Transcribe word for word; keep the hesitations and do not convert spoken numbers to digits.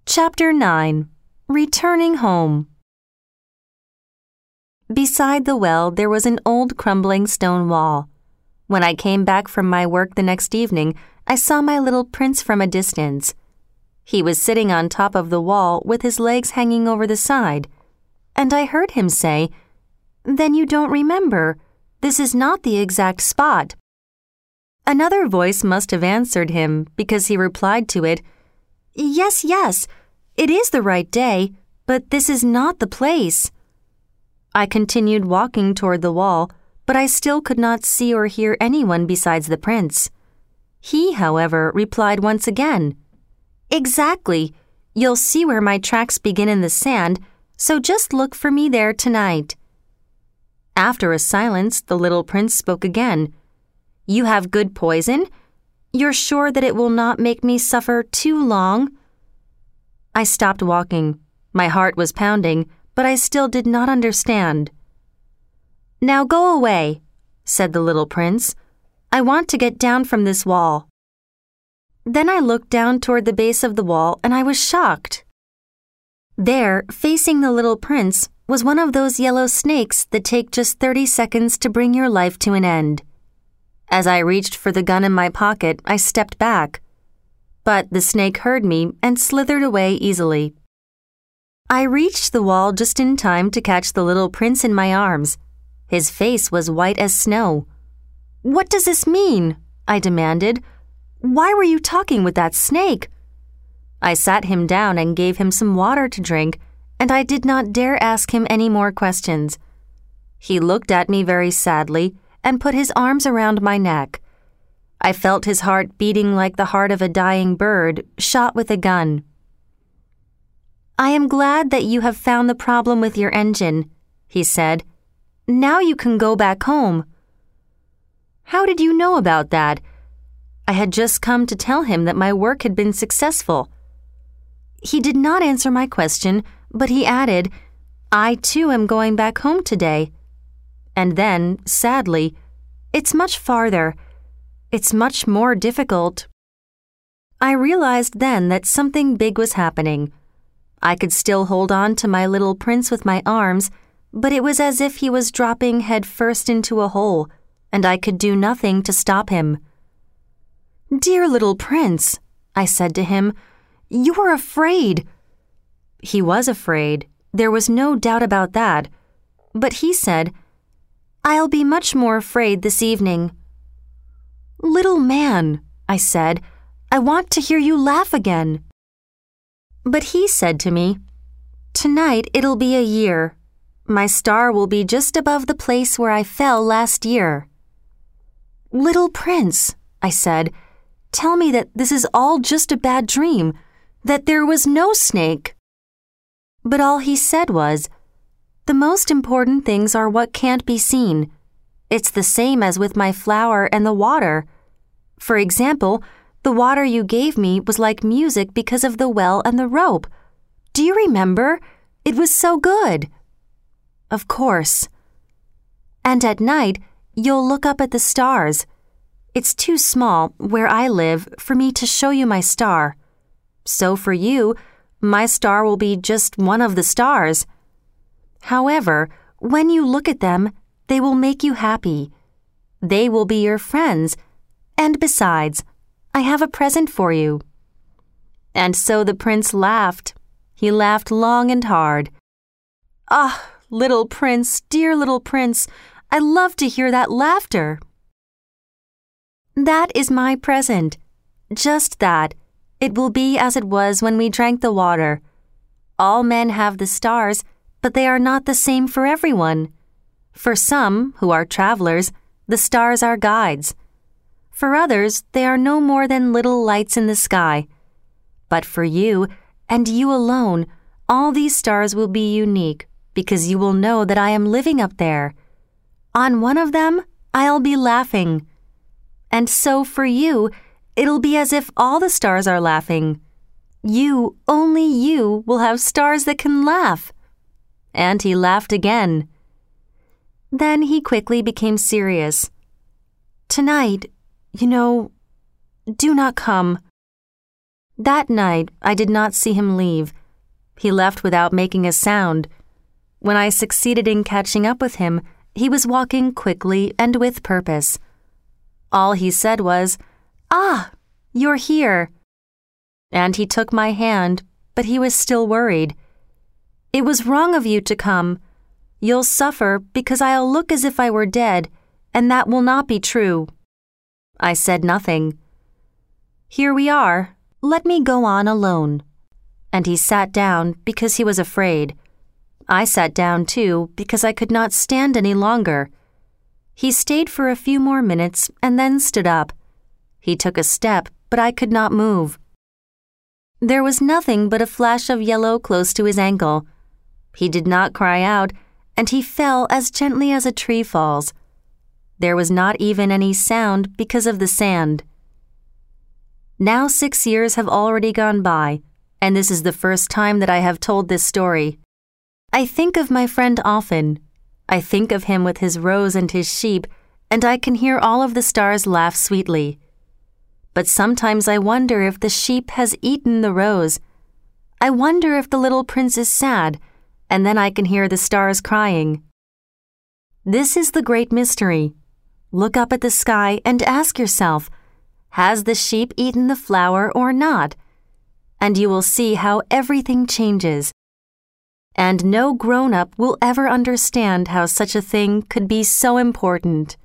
Chapter nine. Returning Home. Beside the well there was an old crumbling stone wall. When I came back from my work the next evening, I saw my little prince from a distance. He was sitting on top of the wall with his legs hanging over the side, and I heard him say, "Then you don't remember. This is not the exact spot." Another voice must have answered him because he replied to it, "Yes, yes, it is the right day, but this is not the place." I continued walking toward the wall, but I still could not see or hear anyone besides the prince. He, however, replied once again, "Exactly. You'll see where my tracks begin in the sand, so just look for me there tonight." After a silence, the little prince spoke again. "You have good poison? You're sure that it will not make me suffer too long?" I stopped walking. My heart was pounding, but I still did not understand. "Now go away," said the little prince. "I want to get down from this wall." Then I looked down toward the base of the wall and I was shocked. There, facing the little prince, was one of those yellow snakes that take just thirty seconds to bring your life to an end. As I reached for the gun in my pocket, I stepped back. But the snake heard me and slithered away easily. I reached the wall just in time to catch the little prince in my arms. His face was white as snow. "What does this mean?" I demanded. "Why were you talking with that snake?" I sat him down and gave him some water to drink, and I did not dare ask him any more questions. He looked at me very sadly and put his arms around my neck. I felt his heart beating like the heart of a dying bird shot with a gun. "I am glad that you have found the problem with your engine," he said. "Now you can go back home." "How did you know about that?" I had just come to tell him that my work had been successful. He did not answer my question, but he added, "I too am going back home today." And then, sadly, "It's much farther. It's much more difficult." I realized then that something big was happening. I could still hold on to my little prince with my arms, but it was as if he was dropping head first into a hole, and I could do nothing to stop him. "Dear little prince," I said to him, "you are afraid." He was afraid. There was no doubt about that. But he said, "I'll be much more afraid this evening." "Little man," I said, "I want to hear you laugh again." But he said to me, "Tonight it'll be a year. My star will be just above the place where I fell last year." "Little prince," I said, "tell me that this is all just a bad dream, that there was no snake." But all he said was, "The most important things are what can't be seen. It's the same as with my flower and the water. For example, the water you gave me was like music because of the well and the rope. Do you remember? It was so good." "Of course." "And at night, you'll look up at the stars. It's too small, where I live, for me to show you my star. So for you, my star will be just one of the stars. However, when you look at them, they will make you happy. They will be your friends, and besides, I have a present for you." And so the prince laughed. He laughed long and hard. "Ah, little prince, dear little prince, I love to hear that laughter." That is my present. Just that. It will be as it was when we drank the water. All men have the stars, but they are not the same for everyone. For some, who are travelers, the stars are guides. For others, they are no more than little lights in the sky. But for you, and you alone, all these stars will be unique, because you will know that I am living up there. On one of them, I'll be laughing. And so for you, it'll be as if all the stars are laughing. You, only you, will have stars that can laugh." And he laughed again. Then he quickly became serious. "Tonight, you know, do not come." That night, I did not see him leave. He left without making a sound. When I succeeded in catching up with him, he was walking quickly and with purpose. All he said was, "Ah, you're here." And he took my hand, but he was still worried. "It was wrong of you to come. You'll suffer because I'll look as if I were dead, and that will not be true." I said nothing. "Here we are. Let me go on alone." And he sat down because he was afraid. I sat down too because I could not stand any longer. He stayed for a few more minutes and then stood up. He took a step, but I could not move. There was nothing but a flash of yellow close to his ankle. He did not cry out, and he fell as gently as a tree falls. There was not even any sound because of the sand. Now six years have already gone by, and this is the first time that I have told this story. I think of my friend often. I think of him with his rose and his sheep, and I can hear all of the stars laugh sweetly. But sometimes I wonder if the sheep has eaten the rose. I wonder if the little prince is sad, and then I can hear the stars crying. This is the great mystery. Look up at the sky and ask yourself, has the sheep eaten the flower or not? And you will see how everything changes. And no grown-up will ever understand how such a thing could be so important.